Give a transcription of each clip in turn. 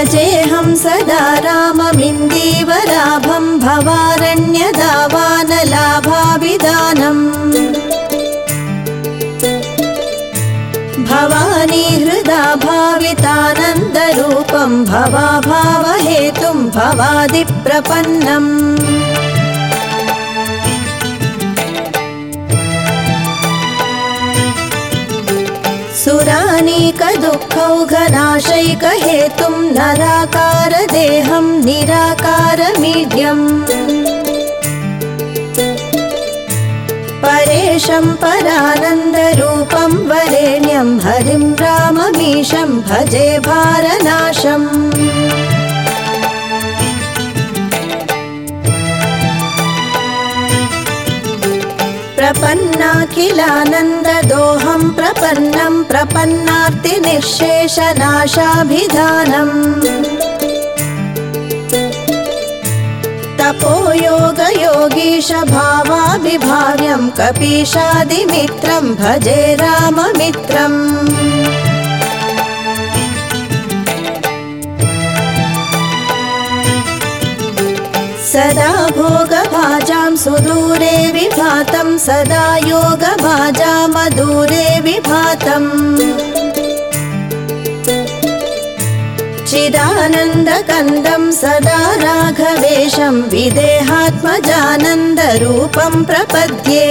भजेऽहं सदा राममिन्दीवराभं भवारण्यदावानलाभाभिधानम् भवानी हृदा भावितानन्दरूपं भवाभावहेतुं भवादिप्रपन्नम् सुरानीकदुःखौघनाशैकहेतुं नराकारदेहं निराकारमीड्यम् परेशं परानन्दरूपं वरेण्यं हरिं राममीशं भजे भारनाशम् प्रपन्नाखिलानन्ददोहं प्रपन्नं प्रपन्नार्तिनिःशेषनाशाभिधानम् तपोयोगयोगीश भावाभिभाव्यं कपीशादिमित्रं भजे राममित्रम् सदा भोगभाजां सुदूरे विभातं सदा योगभाजामदूरे विभातम् चिदानन्दकन्दं सदा राघवेशं विदेहात्मजानन्दरूपं प्रपद्ये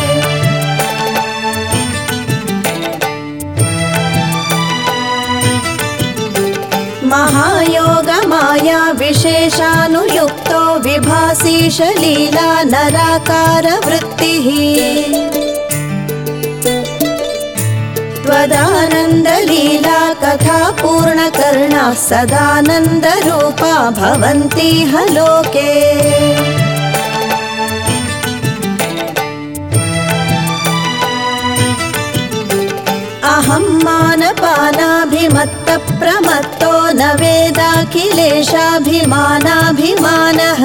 महायोगमाया विशेषानुयुक्तो विभासीशलीला नराकारवृत्तिः त्वदानन्दलीला कथा पूर्णकर्णाः सदानन्दरूपा भवन्तीह लोके अहं मानपानाभिमत्तप्रमत्तो न वेदाखिलेशाभिमानाभिमानः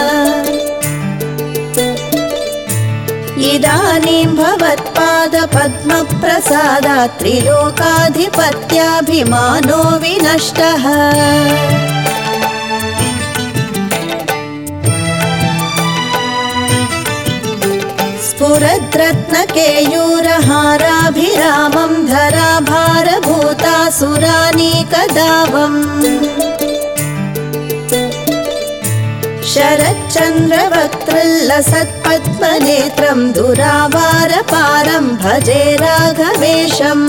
इदानीं भवत्पादपद्मप्रसादात् त्रिलोकाधिपत्याभिमानो विनष्टः स्फुरद्रत्नकेयूरहाराभिरामं धराभारभूतासुरानीकदावम् शरच्चन्द्रवक्त्रल्लसत्पद्मनेत्रं दुरावारपारं भजे राघवेशम्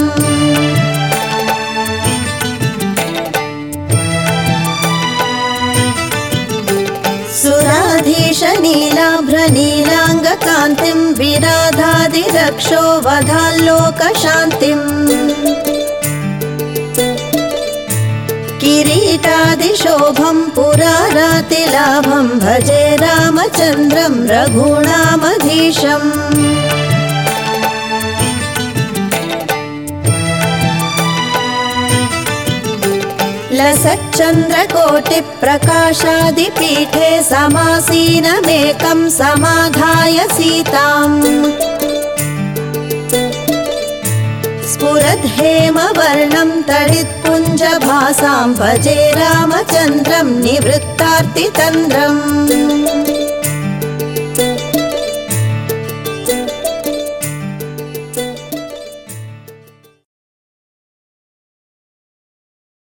सुराधीशनीलाभ्रनीलाङ्गकान्तिं विराधादिरक्षो वधाल्लोकशान्तिम् किरीटादिशोभं पुरारातिलाभं भजे रामचन्द्रं रघूणामधीशम् लसच्चन्द्रकोटिप्रकाशादिपीठे समासीनमेकं समाधाय सीताम् स्फुरद्हेमवर्णं तडित्पुञ्जभासां भजे रामचन्द्रं निवृत्तार्तितन्द्रम्